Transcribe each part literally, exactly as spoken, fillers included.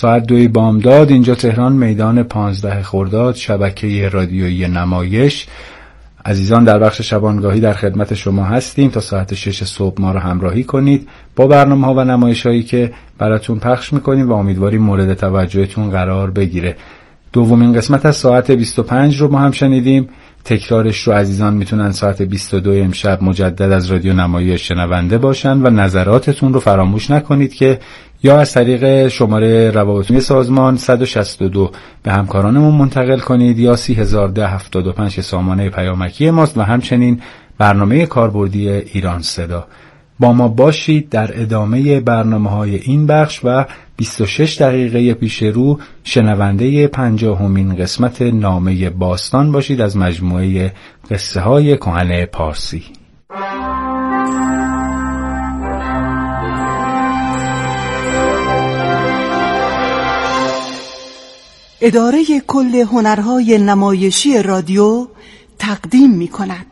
ساعت دوی بامداد اینجا تهران، میدان پانزده خرداد، شبکه رادیویی نمایش. عزیزان در بخش شبانگاهی در خدمت شما هستیم تا ساعت شش صبح ما رو همراهی کنید با برنامه ها و نمایش هایی که براتون پخش میکنیم و امیدواریم مورد توجهتون قرار بگیره. دومین قسمت از ساعت بیست و پنج رو ما هم شنیدیم. تکرارش رو عزیزان میتونن ساعت بیست و دو امشب مجدد از رادیو نمایش شنونده باشن و نظراتتون رو فراموش نکنید که یا از طریق شماره روابط سازمان صد و شصت و دو به همکارانمون منتقل کنید یا سی هزار ده هفتاد و پنج سامانه پیامکی ماست و همچنین برنامه کاربردی ایران صدا. با ما باشید در ادامه برنامه‌های این بخش و بیست و شش دقیقه پیش رو شنونده پنجاهمین قسمت نامه باستان باشید از مجموعه قصه های کهن پارسی. اداره کل هنرهای نمایشی رادیو تقدیم می کند.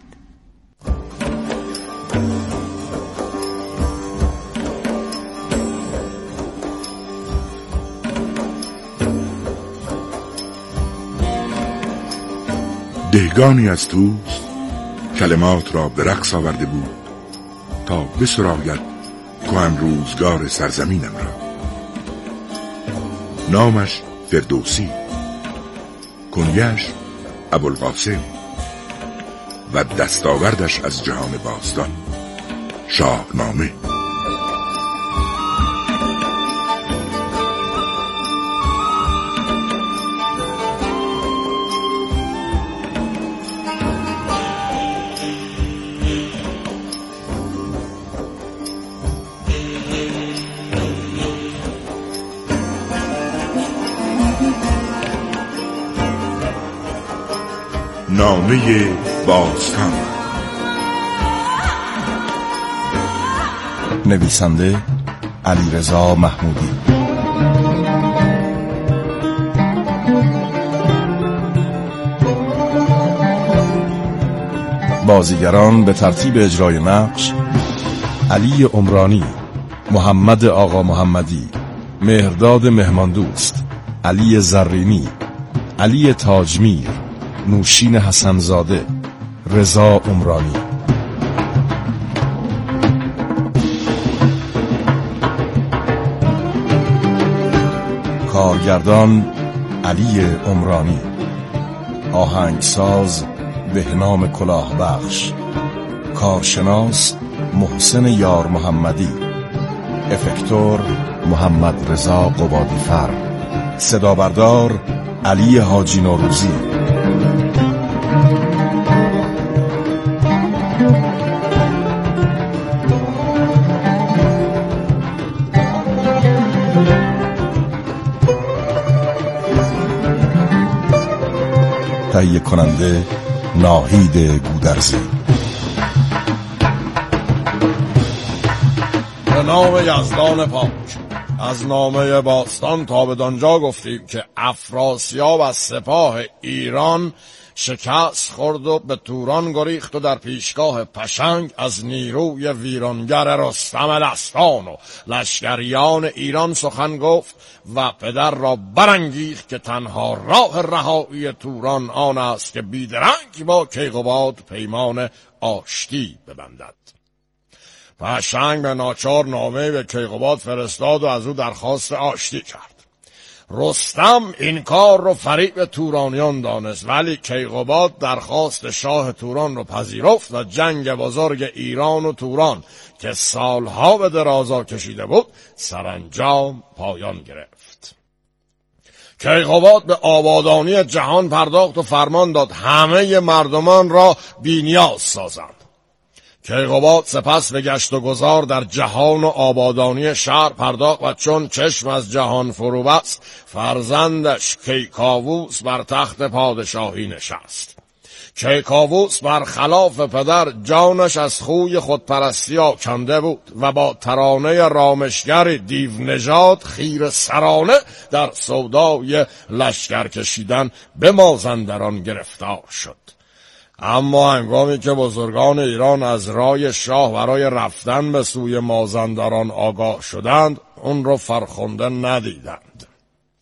دهگانی از توست کلمات را به رقص آورده بود تا بسراید کهن روزگار سرزمینم را. نامش فردوسی، کنیش ابوالقاسم و دستاوردش از جهان باستان شاهنامه. نامه باستان. نویسنده علیرضا محمودی. بازیگران به ترتیب اجرای نقش: علی عمرانی، محمد آقا محمدی، مهرداد مهماندوست، علی زرینی، علی تاجمیر، نوشین حسنزاده، رضا عمرانی. کارگردان علی عمرانی. آهنگساز بهنام کلاهبخش. کارشناس محسن یار محمدی. افکتور محمد رضا قبادیفر. صدابردار علی حاجی نوروزی. تهیه کننده ناهید گودرزی. به نام یزدان پاک. از نامه باستان تا به دانجا گفتیم که افراسیاب از سپاه ایران شکست خورد و به توران گریخت و در پیشگاه پشنگ از نیروی ویرانگر رستم دستان و لشکریان ایران سخن گفت و پدر را برانگیخت که تنها راه رهایی توران آن است که بیدرنگ با کیقباد پیمان آشتی ببندد. پشنگ به ناچار نامه به کیقباد فرستاد و از او درخواست آشتی کرد. رستم این کار رو فریب تورانیان دانست، ولی کیقباد درخواست شاه توران رو پذیرفت و جنگ بزرگ ایران و توران که سالها به درازا کشیده بود سرانجام پایان گرفت. کیقباد به آبادانی جهان پرداخت و فرمان داد همه مردمان را بی‌نیاز سازند. کیقباد سپس به گشت و گذار در جهان و آبادانی شهر پرداخت و چون چشم از جهان فرو بست فرزندش کیکاووس بر تخت پادشاهی نشست. کیکاووس برخلاف پدر جانش از خوی خودپرستی آکنده بود و با ترانه رامشگر دیو نژاد خیر سرانه در سودای لشکر کشیدن به مازندران گرفتار شد. اما هنگامی که بزرگان ایران از رای شاه برای رفتن به سوی مازندران آگاه شدند اون رو فرخنده ندیدند.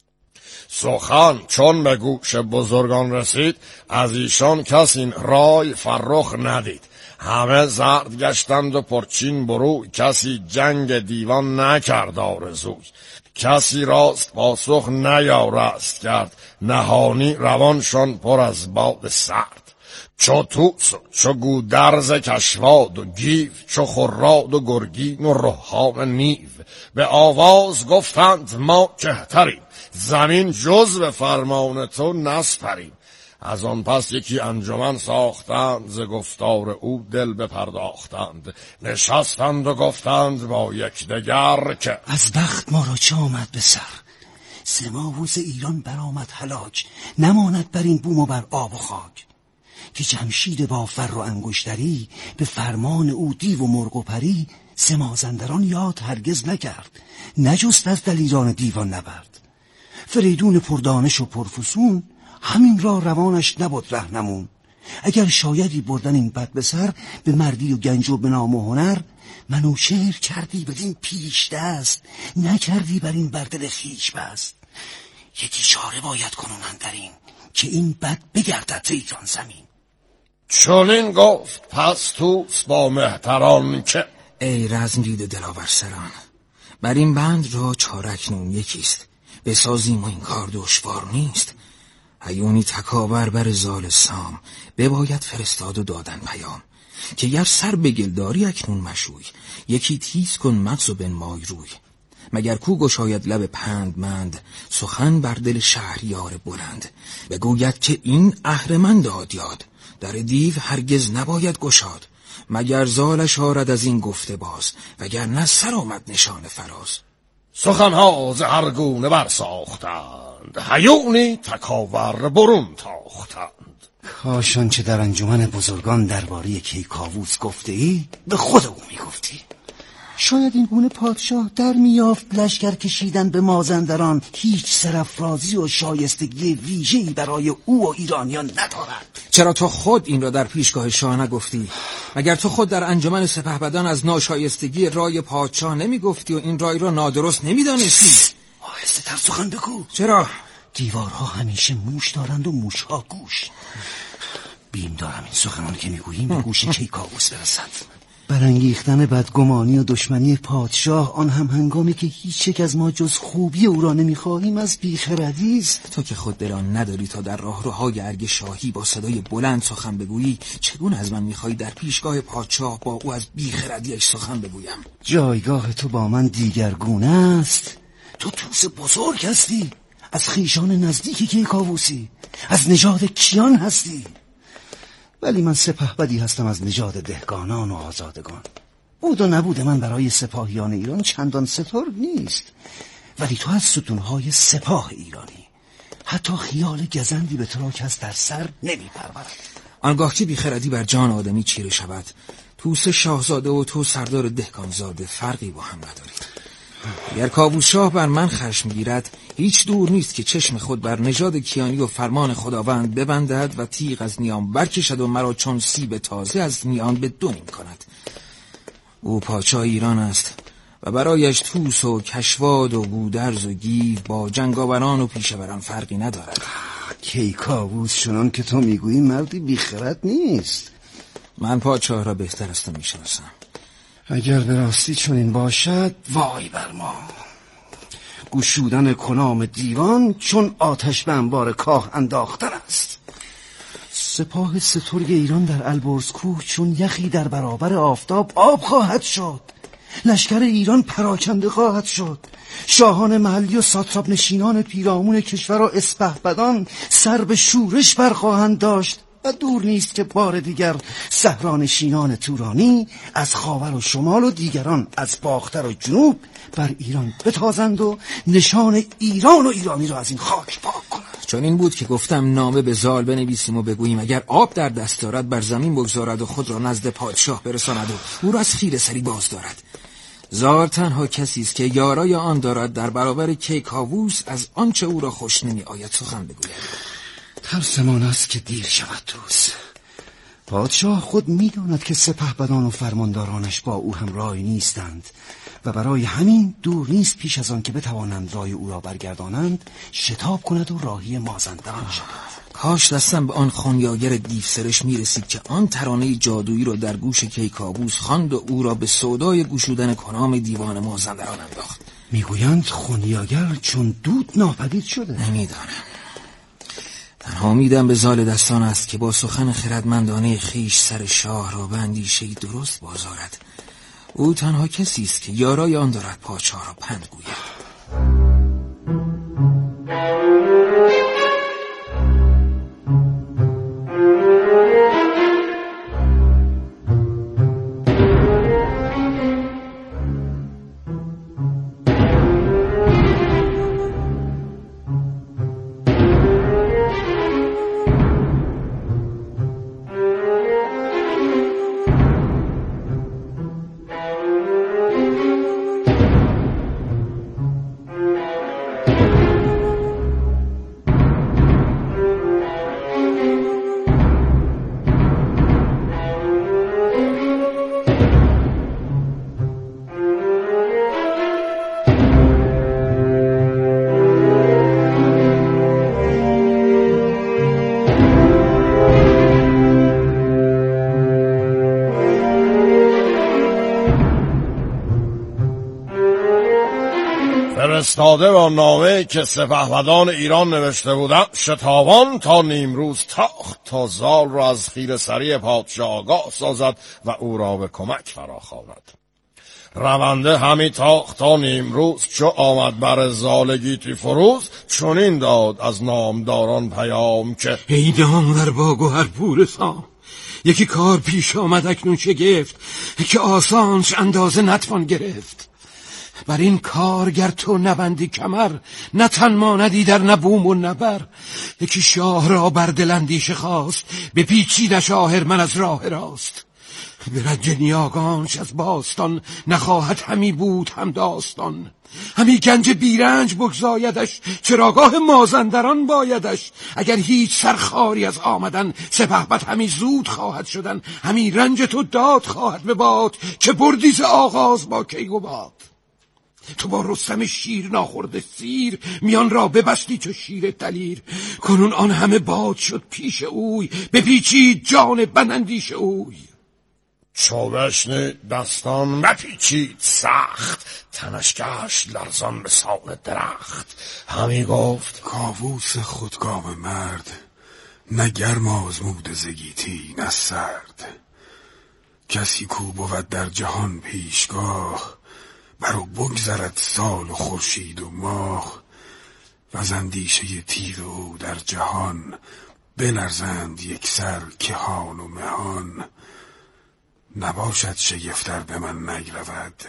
سخن چون به گوش بزرگان رسید، از ایشان کس این رای فرخ ندید. همه زرد گشتند و پرچین بروی، کسی جنگ دیوان نکرد آرزوی. کسی راست پاسخ نیارست کرد، نهانی روانشان پر از باد سرد. چو توس و چو گودرز کشواد و گیو، چو خراد و گرگین و رهام نیو. به آواز گفتند ما کهتریم، زمین جز به فرمان تو نسپریم. از آن پس یکی انجمن ساختند، ز گفتار او دل بپرداختند. نشستند و گفتند با یکدیگر که از بخت ما را چه آمد به سر؟ ز ما و ز ایران برآمد هلاک، نماند بر این بوم و بر آب و خاک. که جمشید با فر و انگشتری، به فرمان او دیو و مرغ و پری. ز مازندران یاد هرگز نکرد، نجست از دلیران دیوان نبرد. فریدون پردانش و پرفسون، همین را روانش نبود رهنمون. اگر شایدی بردن این بد به سر، به مردی و گنج و به نام و هنر. منوچهر کردی بدین پیش دست، نکردی بر این بر دل خویش بست. یکی چاره باید کنون اندرین، که این بد بگردد ز ایران زمین. چنین گفت پس توس با مهتران که ای رزم دیده دلاور سران، بر این بند را چارکنون یکیست. بسازیم و این کار دشوار نیست. هیونی تکاور بر زال سام، بباید فرستاد و دادن پیام. که گر سر به گلداری اکنون مشوی، یکی تیز کن مغز و بنمای روی. مگر کو گشاید لب پندمند، سخن بر دل شهریار بلند. بگوید که این اهرمن داد یاد، در دیو هرگز نباید گشاد. مگر زالش آرد از این گفته باز، وگر نه سر آمد نشان فراز. سخنها ز هر گونه برساختند، هیونی تکاور برون تاختند. کاشان چه در انجمن بزرگان درباره کیکاووس گفته ای، به خود او میگفتی. شاید این گونه پادشاه در میافت لشکر کشیدن به مازندران هیچ سرافرازی و شایستگی ویژه‌ای برای او و ایرانیان ندارد. چرا تو خود این را در پیشگاه شاه نگفتی؟ مگر تو خود در انجمن سپهبدان از ناشایستگی رای پادشاه نمیگفتی و این رای را نادرست نمیدانستی؟ آهسته تر سخن بگو. چرا؟ دیوارها همیشه موش دارند و موشها گوش. بیم دارم این سخنان که میگوییم به گوش کیکاووس برسد. برانگیختن بدگمانی و دشمنی پادشاه، آن هم هنگامی که هیچ یک از ما جز خوبی او را نمیخواهیم، از بیخردی است. تو که خود دلان نداری تا در راهروهای ارگ شاهی با صدای بلند سخن بگویی، چگونه از من میخوایی در پیشگاه پادشاه با او از بیخردیش سخن بگویم؟ جایگاه تو با من دیگرگونه است. تو توس بزرگ هستی، از خیشان نزدیکی کیکاووسی، از نژاد کیان هستی. ولی من سپهبدی هستم از نژاد دهقانان و آزادگان. بود و نبود من برای سپاهیان ایران چندان سترگ نیست. ولی تو از ستونهای سپاه ایرانی، حتی خیال گزندی به تو را کس در سر نمی پرورد. آنگاه که بیخردی بر جان آدمی چیره شود، توس شاهزاده و تو سردار دهقانزاده فرقی با هم ندارید. اگر کاووس شاه بر من خشم گیرد، هیچ دور نیست که چشم خود بر نژاد کیانی و فرمان خداوند ببندد و تیغ از نیام برکشد و مرا چون سیب تازه از نیام به دو نیم کند. او پادشاه ایران است و برایش توس و کشواد و گودرز و گیو با جنگاوران و پیشوران فرقی ندارد. کیکاووس چنان که تو میگویی مردی بیخرد نیست. من پادشاه را بهتر از تو میشناسم. اگر به راستی چنین باشد، وای بر ما. گشودن کنام دیوان چون آتش به انبار کاه انداختن است. سپاه سترگ ایران در البرز کوه چون یخی در برابر آفتاب آب خواهد شد. لشکر ایران پراکنده خواهد شد. شاهان محلی و ساتراپ نشینان پیرامون کشور و اسپهبدان سر به شورش برخواهند داشت. و دور نیست که بار دیگر صحرانشینان تورانی از خاور و شمال و دیگران از باختر و جنوب بر ایران بتازند و نشان ایران و ایرانی را از این خاک پاک کنند. چون این بود که گفتم نامه به زال بنویسیم و بگوییم اگر آب در دست دارد بر زمین بگذارد و خود را نزد پادشاه برساند و او را از خیره سری باز دارد. زال تنها کسی است که یارای آن دارد در برابر کیکاووس از آنچه او را خوش نمی آید سخن بگوید. ترسمان است که دیر شود توس. پادشاه خود می‌داند که سپهبدان و فرماندارانش با او همراه نیستند و برای همین دور نیست پیش از آن که بتوانند رای او را برگردانند شتاب کند و راهی مازندران شود. کاش دستم به آن خونیاگر دیوسرش میرسید که آن ترانه جادویی را در گوش کیکاووس خواند و او را به سودای گشودن کنام دیوان مازندران انداخت. میگویند خونیاگر چون دود ناپدید شده. نمیدانم. تنها امیدم به زال دستان است که با سخن خردمندانه خیش سر شاه را به اندیشه‌ای درست بازارد. او تنها کسی است که یارای آن دارد پادشاه را پند گوید. فرستاده با نامه که سپهبدان ایران نوشته بودند شتابان تا نیمروز تاخت تا زال را از خیره سری پادشاه آگاه سازد و او را به کمک فراخواند. رونده همی تاخت تا نیمروز چو آمد بر زال گیتی فروز چنین داد از نامداران پیام که ای نامور با گوهر پور سام، یکی کار پیش آمد اکنون شگفت که آسانش اندازه نتوان گرفت. بر این کار گر تو نبندی کمر نه تن ماندی در نه بوم و نبر. یکی شاه را بر دل اندیشه خواست به پیچیدش آهرمن از راه راست. به رنج نیاگانش از باستان نخواهد همی بود هم داستان. همی گنج بیرنج بگزایدش چراگاه مازندران بایدش. اگر هیچ سرخاری از آمدن سپهبد همی زود خواهد شدن. همی رنج تو داد خواهد به باد که بردی ز آغاز با کیقوباد. تو با رستم شیر ناخورده سیر میان را ببستی چو شیر دلیر. کنون آن همه باد شد پیش اوی بپیچید جان بنندیش اوی. چو بشنید دستان مپیچید سخت تنش گشت لرزان به سان درخت. همی گفت کاووس خودکام مرد نه گرم آزموده ز گیتی نه سرد. کسی کو بود در جهان پیشگاه برو بگذرد سال و خورشید و ماه. وز اندیشه تیغ او در جهان بلرزند یک سر کهان و مهان. نباشد شگفتر به من نگرود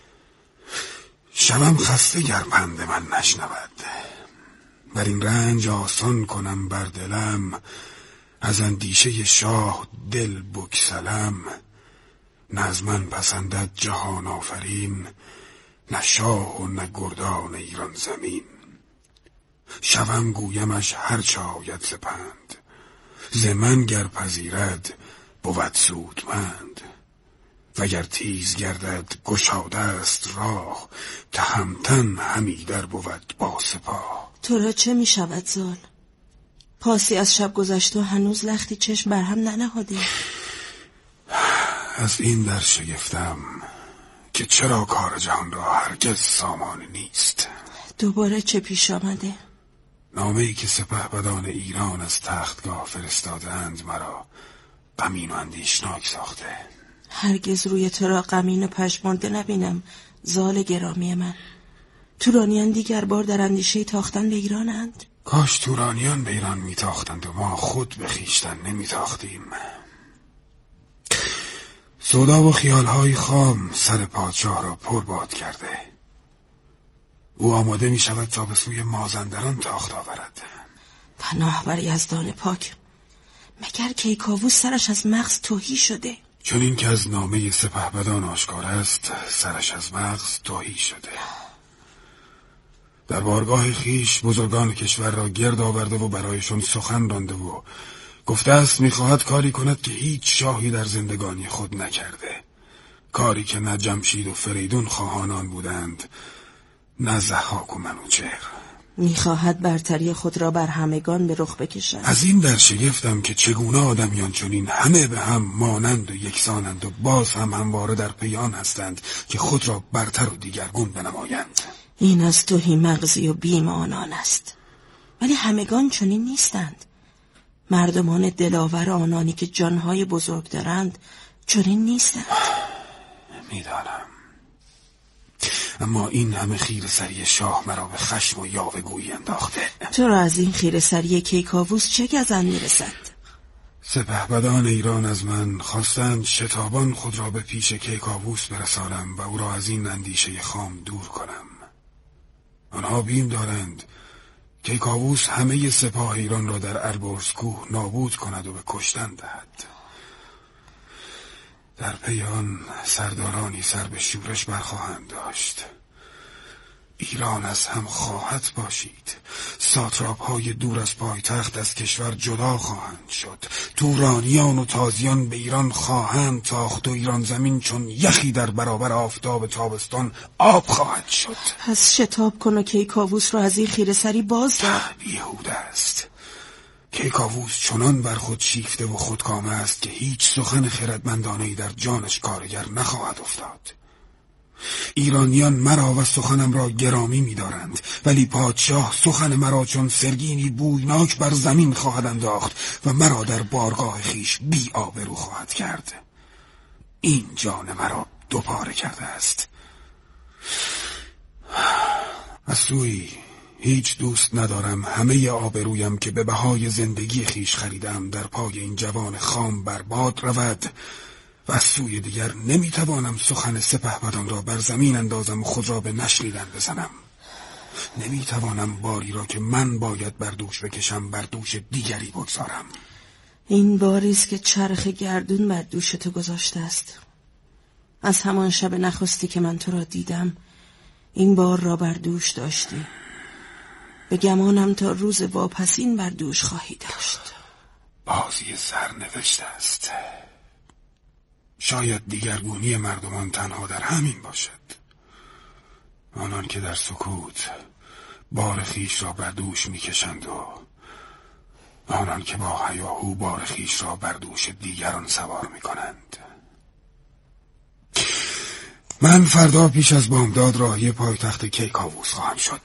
شوم خسته گر پند من نشنود. بر این رنج آسان کنم بر دلم از اندیشه شاه دل بگسلم. نه از من پسندد جهان آفرین نه شاه و نه گردان ایران زمین. شوم گویمش هر چه آید ز پند ز من گر پذیرد بود سودمند. وگر تیز گردد گشاده است راه تهمتن همی در بود با سپاه. تو را چه می شود زال؟ پاسی از شب گذشته و هنوز لختی چشم بر هم ننهادی. از این در شگفتم که چرا کار جهان را هرگز سامان نیست. دوباره چه پیش آمده؟ نامه‌ای که سپهبدان ایران از تختگاه فرستادند مرا غمین و اندیشناک ساخته. هرگز روی تو را غمین و پشمانده نبینم زال گرامی من. تورانیان دیگر بار در اندیشه تاختن به ایرانند. کاش تورانیان به ایران میتاختند و ما خود به خویشتن نمیتاختیم. سودا و خیالهای خام سر پادشاه را پر باد کرده. او آماده می شود تا به سوی مازندران تاخت آورد. پناه بر یزدان پاک. مگر کیکاووس سرش از مغز تهی شده؟ چون این که از نامه سپهبدان آشکار است سرش از مغز تهی شده. در بارگاه خیش بزرگان کشور را گرد آورده و برایشان سخن رانده و گفته است میخواهد کاری کند که هیچ شاهی در زندگانی خود نکرده، کاری که نه جمشید و فریدون خواهانان بودند نه ضحاک و منوچهر. میخواهد برتری خود را بر همگان به رخ بکشد. از این در شگفتم که چگونه آدمیان چنین همه به هم مانند و یکسانند و باز هم همواره در پی آن هستند که خود را برتر و دیگرگون بنمایند. این از تهی مغزی و بیم آنان است، ولی همگان چنین نیستند. مردمان دلاور آنانی که جانهای بزرگ دارند چنین نیستند. میدانم، اما این همه خیره سری شاه مرا به خشم و یاوه‌گویی انداخته. تو را از این خیره سری کیکاووس چه گزند میرسد؟ سپهبدان ایران از من خواستند شتابان خود را به پیش کیکاووس برسانم و او را از این اندیشه خام دور کنم. آنها بیم دارند کیکاووس همه سپاه ایران را در البرز کوه نابود کند و به کشتن دهد. در پی آن سردارانی سر به شورش برخواهند داشت. ایران از هم خواهد باشید. ساتراپ های دور از پایتخت از کشور جدا خواهند شد. تورانیان و تازیان به ایران خواهند تاخت و ایران زمین چون یخی در برابر آفتاب تابستان آب خواهد شد. پس شتاب کن و کیکاووس را از این خیره سری باز دار. بیهوده است. کیکاووس چنان بر خود شیفته و خودکامه است که هیچ سخن خردمندانه‌ای در جانش کارگر نخواهد افتاد. ایرانیان مرا و سخنم را گرامی می‌دارند، ولی پادشاه سخن مرا چون سرگینی بویناک بر زمین خواهد انداخت و مرا در بارگاه خیش بی آبرو خواهد کرد. این جان مرا دوپاره کرده است. از سوی هیچ دوست ندارم همه آبرویم که به بهای زندگی خیش خریدم در پای این جوان خام برباد رود و از سوی دیگر نمیتوانم سخن سپهبدان را بر زمین اندازم و خود را به نشنیدن بزنم. نمیتوانم باری را که من باید بر دوش بکشم بر دوش دیگری بگذارم. این باریست که چرخ گردون بر دوش تو گذاشته است. از همان شب نخستی که من تو را دیدم این بار را بر دوش داشتی. به گمانم تا روز واپسین بر دوش خواهی داشت. بازی سرنوشت است. شاید دیگرگونی مردمان تنها در همین باشد. آنان که در سکوت بار خیش را بر دوش میکشند و آنان که با هیاهو بار خیش را بر دوش دیگران سوار میکنند. من فردا پیش از بامداد راهی پایتخت کیکاووس خواهم شد.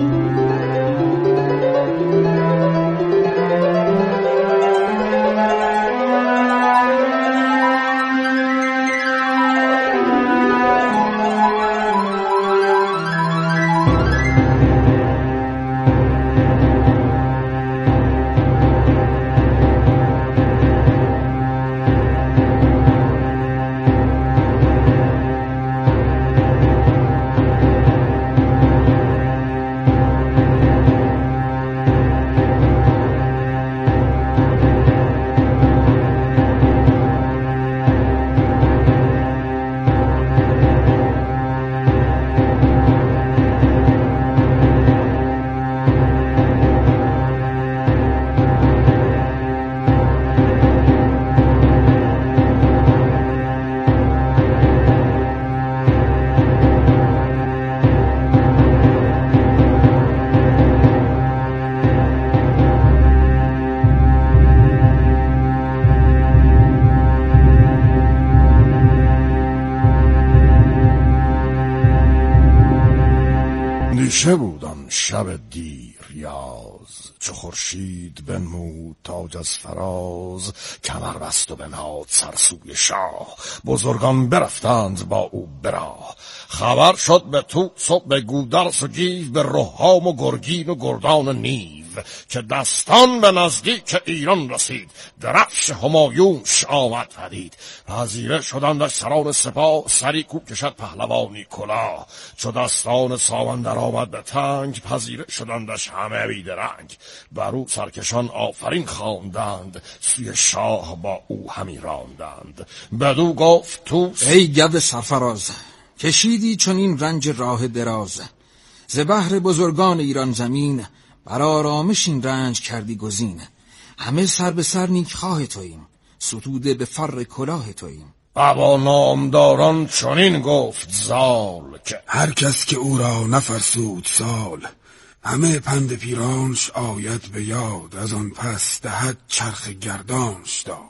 چه بود آن شب دیر یاز، چو خورشید بنمود تاج از فراز، کمر بست و بنهاد سر سوی شاه، بزرگان برفتند با او براه. خبر شد به توس و به گودرز و گیو، به رهام و گرگین و گردان و نیو، که دستان به نزدیک ایران رسید، درفش همایونش آمد پدید. پذیره شدندش سران سپاه، سری کو کشد پهلوانی کلاه. چو دستان ساون در آمد به تنگ، پذیره شدندش همه بیدرنگ. بر او سرکشان آفرین خواندند، سوی شاه با او همی راندند. بدو گفت توس ای گو سرفراز، کشیدی چون این رنج راه دراز. ز بهر بزرگان ایران زمین، بر آرامش این رنج کردی گزین. همه سر به سر نیک خواه توییم، ستوده به فر کلاه توییم. ابا نامداران چنین گفت زال که هر کس که او را نفرسود سال، همه پند پیرانش آید به یاد، از آن پس دهد چرخ گردانش داد.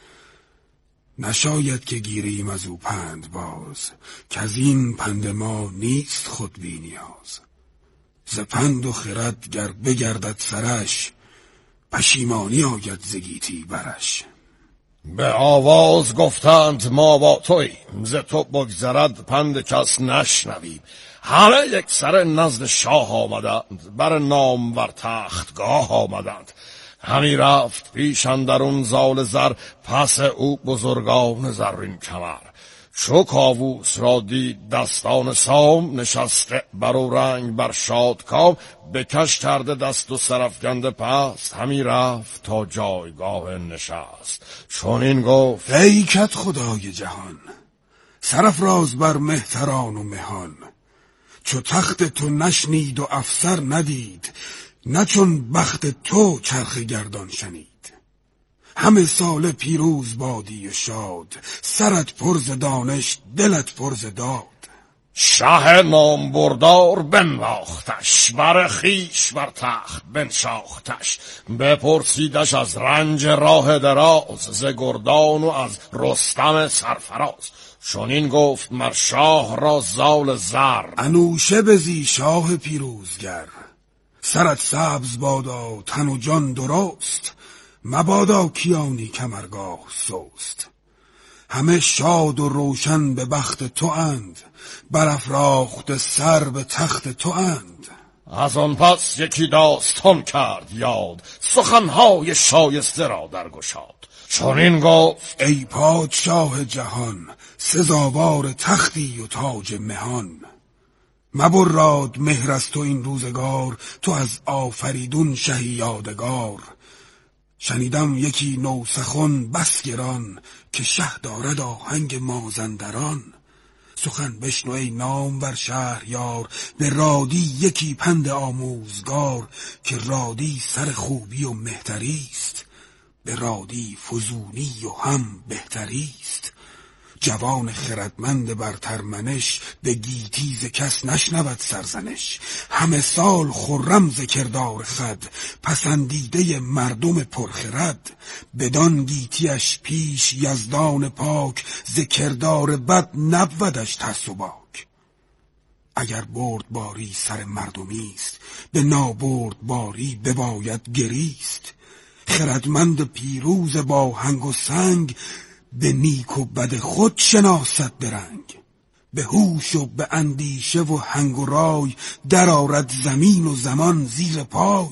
نشاید که گیریم از او پند باز، که از این پند ما نیست خود بی نیاز. ز پند و خرد گر بگردد سرش، پشیمانی آید ز گیتی برش. به آواز گفتند ما با توییم، ز تو بگذرد پند کس نشنویم. همه یک سر نزد شاه آمدند، بر نامور تختگاه آمدند. همی رفت پیش اندرون زال زر، پس او بزرگان زرین کمر. چو کاووس را دید دستان سام، نشسته بر او رنگ بر شادکام. بکش کرده دست و سرافکنده پست، همی رفت تا جایگاه نشست. چون این گفت ای کت خدای جهان، سرافراز بر مهتران و مهان. چو تخت تو نشنید و افسر ندید، نه چون بخت تو چرخ گردان شنید. همه سال پیروز بادی و شاد، سرت پر ز دانش دلت پر ز داد. شه نامبردار بنواختش، بر خویش بر تخت بنشاختش. بپرسیدش از رنج راه دراز، ز گردان و از رستم سرفراز. چنین گفت مر شاه را زال زر، انوشه بزی شاه پیروزگر. سرت سبز بادا تن و جان درست، مبادا کیانی کمرگاه سست. همه شاد و روشن به بخت تو اند، برافراخته سر به تخت تو اند. از آن پس یکی داستان کرد یاد، سخنهای شایسته را درگشاد. چنین گفت ای پادشاه جهان، سزاوار تختی و تاج مهان. مبراد مهر از تو این روزگار، تو از آفریدون شهی یادگار. شنیدم یکی نو سخن بس گران، که شه دارد آهنگ مازندران. سخن بشنو ای نامور شهریار، به رادی یکی پند آموزگار. که رادی سر خوبی و مهتریست، به رادی فزونی و هم بهتریست. جوان خردمند برترمنش، به گیتی ز کس نشنود سرزنش. همه سال خرم ز کردار خود، پسندیده مردم پرخرد. بدان گیتیش پیش یزدان پاک، ز کردار بد نبودش ترس و باک. اگر برد باری سر مردمیست، به نابرد باری بباید گریست. خردمند پیروز با هنگ و سنگ، به نیک و بد خود شناسد درنگ. به هوش و به اندیشه و هنگ و رای، در آرد زمین و زمان زیر پای.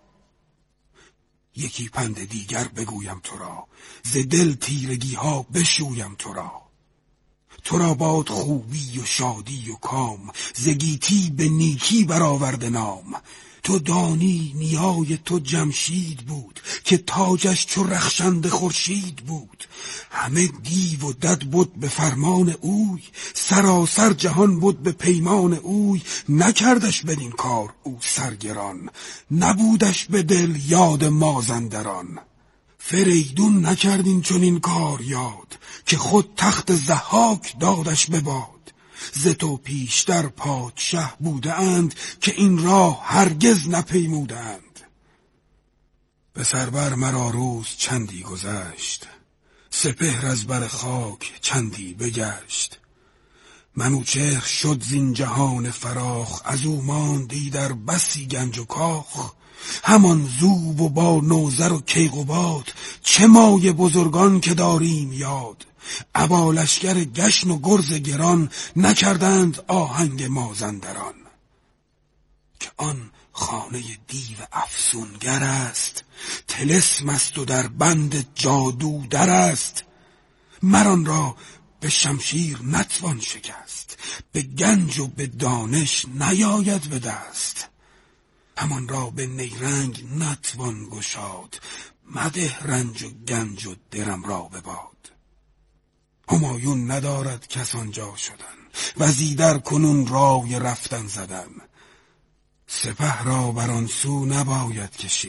یکی پند دیگر بگویم تو را، ز دل تیرگی ها بشویم تو را. تو را باد خوبی و شادی و کام، ز گیتی به نیکی برآورده نام. تو دانی نیای تو جمشید بود، که تاجش چو رخشنده خورشید بود. همه دیو و دد بود به فرمان اوی، سراسر جهان بود به پیمان اوی. نکردش بدین کار او سرگران، نبودش به دل یاد مازندران. فریدون نکردین چون این کار یاد، که خود تخت ضحاک دادش به باد. ز تو پیشتر پادشه بوده اند، که این راه هرگز نپیموده اند. به سربر مرا روز چندی گذشت، سپهر از بر خاک چندی بگشت. منوچهر شد زین جهان فراخ، از او ماندی در بسی گنج و کاخ. همان زوب و با نوذر و کیقباد، چه مایه بزرگان که داریم یاد. ابا لشکر گشن و گرز گران، نکردند آهنگ مازندران. که آن خانه دیو افسونگر است، طلسم است و در بند جادو در است. مران را به شمشیر نتوان شکست، به گنج و به دانش نیاید به دست. همان را به نیرنگ نتوان گشاد، مده رنج و گنج و درم را به باد. همایون ندارد کس آنجا شدن، وزیدر کنون رای رفتن زدن. سپه را بر آن سو نباید کشید،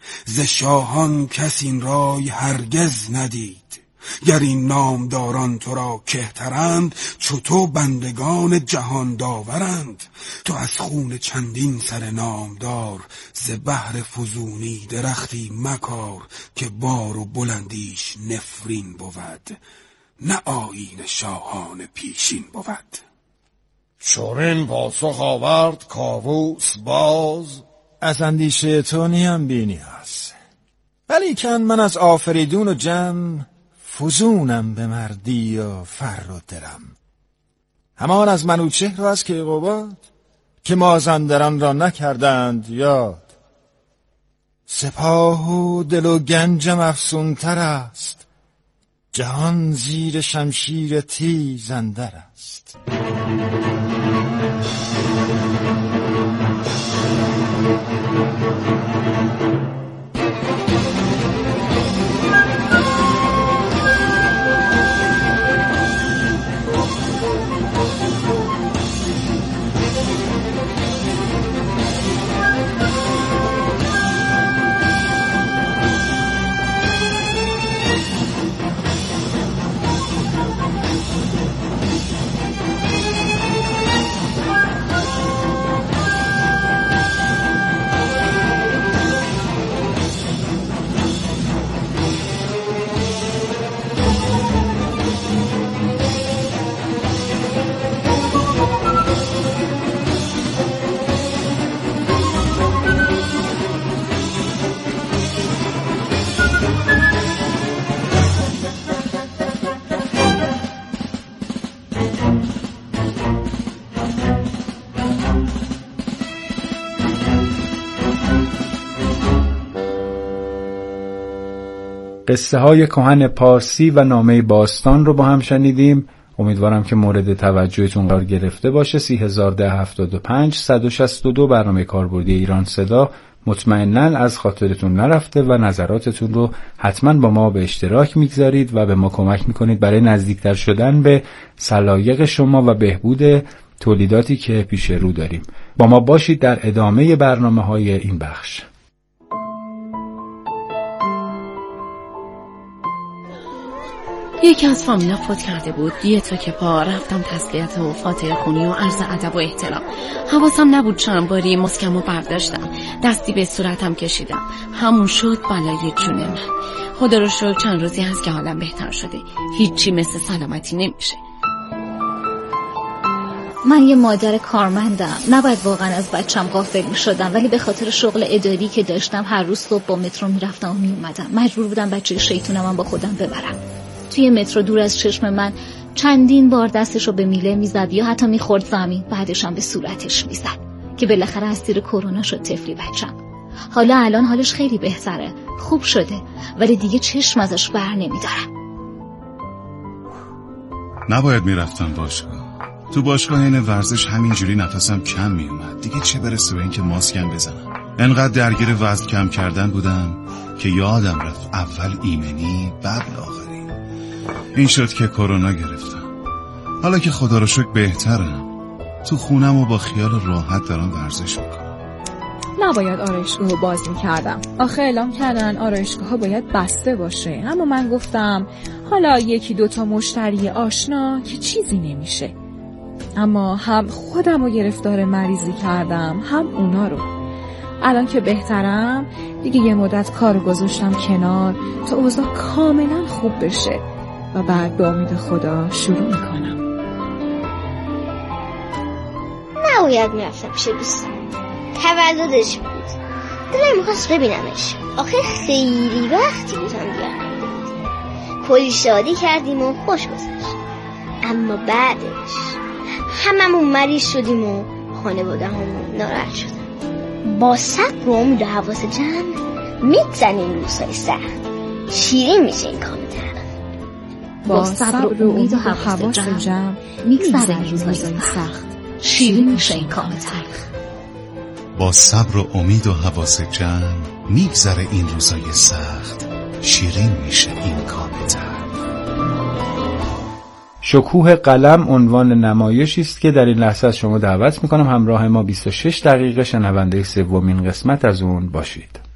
ز شاهان کس این رای هرگز ندید. گر این نامداران تو را کهترند، چو تو بندگان جهان داورند. تو از خون چندین سر نامدار، ز بحر فزونی درختی مکار. که بار و بلندیش نفرین بود، نه آیین شاهان پیشین بود. چورین پاسخ آورد کاووس باز: از اندیشه تو نیم بینی هست، ولیکن من از آفریدون و جم فزونم به مردی و فر و درم. همان از منوچهر و از کیقوباد، که مازندران را نکردند یاد. سپاه و دل و گنجم افسون تر است، جهان زیر شمشیر تیز اندر است. قصه های کهن پارسی و نامه باستان رو با هم شنیدیم. امیدوارم که مورد توجهتون قرار گرفته باشه. سی هزار ده هفتاد و پنج صد و شصت و دو برنامه کاربردی ایران صدا مطمئناً از خاطرتون نرفته و نظراتتون رو حتما با ما به اشتراک میگذارید و به ما کمک میکنید برای نزدیکتر شدن به سلایق شما و بهبود تولیداتی که پیش رو داریم. با ما باشید در ادامه برنامه های این بخش. یکی از فامیلا فوت کرده بود. یه تا که پا رفتم تسلیت و فاتحه خونی و عرض ادب و احترام. حواسم نبود چند باری مسکم رو برداشتم، دستی به صورتم کشیدم. همون شد بلای جون من. خدا رو شکر چند روزی هست که حالم بهتر شده. هیچی مثل سلامتی نمیشه. من یه مادر کارمندم، نباید واقعا از بچم غافل می‌شدم، ولی به خاطر شغل اداری که داشتم هر روز صبح با مترو میرفتم و میومدم. مجبور بودم بچه شیطونم هم با خودم ببرم. توی مترو دور از چشم من چندین بار دستشو به میله میزد یا حتی میخورد زمین، بعدش هم به صورتش میزد که بالاخره از تیر کرونا شد طفلی بچم. حالا الان حالش خیلی بهتره، خوب شده، ولی دیگه چشم ازش بر نمیدارم. نباید میرفتم باشگاه. تو باشگاه این ورزش همینجوری نفسم کم میومد، دیگه چه برسه به اینکه ماسکم بزنم. انقدر درگیر وزن کم کردن بودم که یادم رفت اول ایمنی بعد لاغری. این شد که کرونا گرفتم. حالا که خدا رو شکر بهترم، تو خونم و با خیال راحت دارم ورزش میکنم. نباید آرایشگاهو باز میکردم. آخه اعلام کردن آرایشگاه‌ها باید بسته باشه، اما من گفتم حالا یکی دوتا مشتری آشنا که چیزی نمیشه. اما هم خودم رو گرفتار مریضی کردم، هم اونا رو. الان که بهترم دیگه یه مدت کارو گذاشتم کنار تا اوضاع کاملا خوب بشه و بعد به امید خدا شروع میکنم. نباید میرفتم پیش دوستم، تولدش بود، دلم میخواست ببینمش. آخه خیلی وقتی بودم دیگر کلی شادی کردیم و خوش گذشت. اما بعدش هممون مریض شدیم و خانواده همون ناراحت شدن. با صبر و امید و حواس جمع میگذنیم روزهای سخت، شیرین میشه این کام تلخ. با صبر و امید و حواس جمع میگذنیم روزهای سخت، شیرین میشه این کام تلخ. با صبر و امید و حواس جمع میگذره این روزهای سخت، شیرین میشه این کام تلخ. شکوه قلم عنوان نمایشی است که در این لحظه از شما دعوت میکنم همراه ما بیست و شش دقیقه شنونده سومین قسمت از اون باشید.